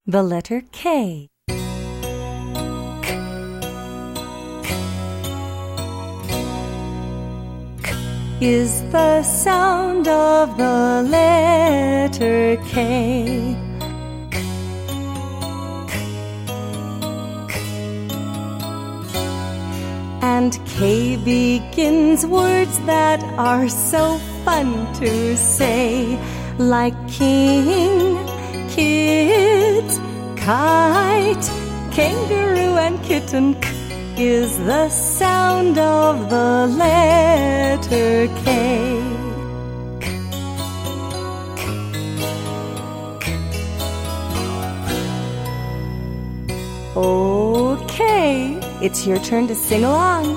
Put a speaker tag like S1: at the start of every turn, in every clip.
S1: The letter K. Is the sound of the letter K. And K begins words that are so fun to say, like king, kids, kite, kangaroo and kitten. K is the sound of the letter K. Okay, it's your turn to sing along.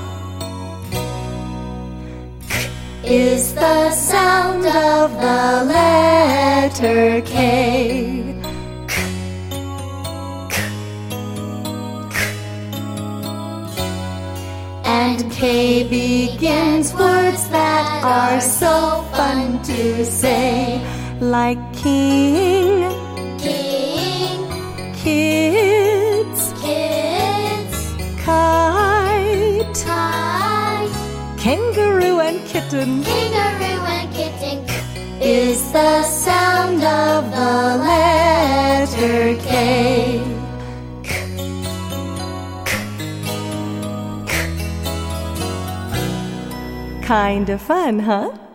S2: K is the sound of the letter K. And K begins words that are so fun to say,
S1: like king, kids, kite, kangaroo and kitten.
S2: Is the sound of the letter K.
S1: Kinda fun, huh?